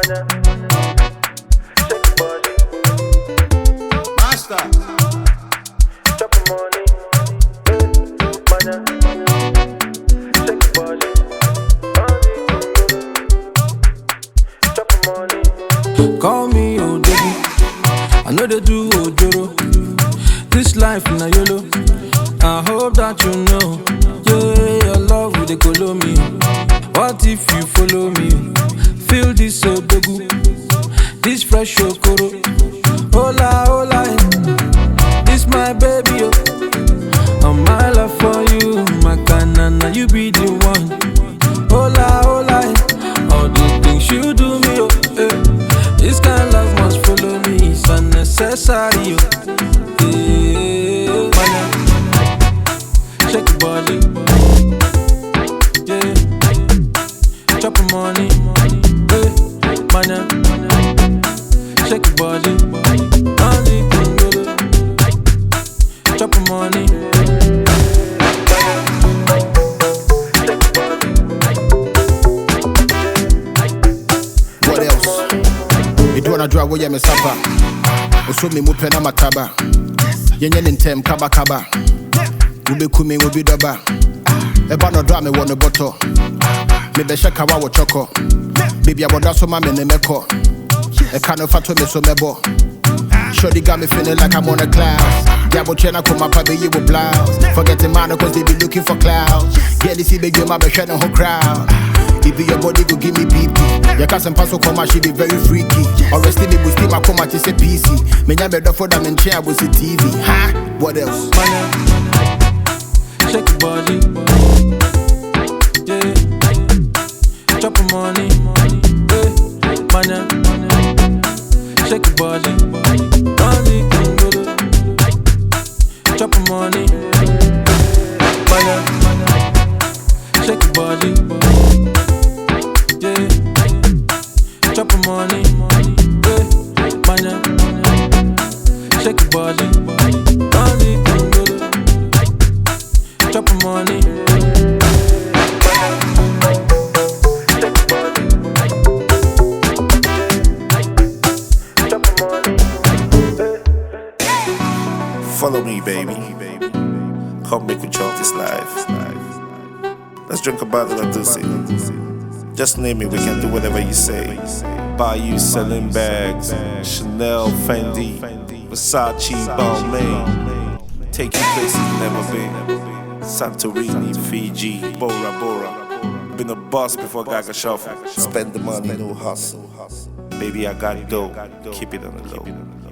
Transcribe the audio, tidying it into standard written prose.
Master. Call me Odogu, I know they do Ojoro. This life na YOLO, I hope that you know. Yeah, your love with the color me. What if you follow me? Feel this Odogu, this fresh Okoro. Hola, hola, this my baby, oh. My love for you, my canana, you be the one. Hola, hola, all the things you do me, oh, eh. This kind of love must follow me, it's unnecessary, oh. Yeah, shake your body, yeah. Chop your money, yeah. Mana, shake your body, only thing go do. Chop your money. What else? Me do wanna draw where me sapa. Oso me mupe na mataba. Yenye nintem kaba kaba. Ube kumi ubi doba. Eba no draw me one bottle. Me be shaka wa wo choko. Baby aboda so ma me ne meko. E kano fato me so mebo. Shorty got me feeling like I'm on a cloud. Diabo chena kuma pa be you with blouse. Forgetting man cause they be looking for clouds. Get this be you ma be shana whole crowd. If your body go give me PP. Your cousin pass come she be very freaky. Or rest me boost my come to say PC. Me nya better for them in chair with the TV. Huh? What else? Mana, shake your body, yeah. Chop your money, yeah. Mana, shake your body, only thing go do. Chop your money, mana, shake your body, yeah. Chop your money, yeah. Mana, shake your body, only thing go do. Chop your money. Follow me, baby. Come make we chop this life. Let's drink a bottle of Dusi. Just name it, we can do whatever you say. Buy you selling bags, Chanel, Fendi, Versace, Balmain. Take you places you've never been. Santorini, Fiji, Bora Bora. Been a boss before Gaga Shuffle. Spend the money, no hustle. Baby, I got dough. Keep it on the low.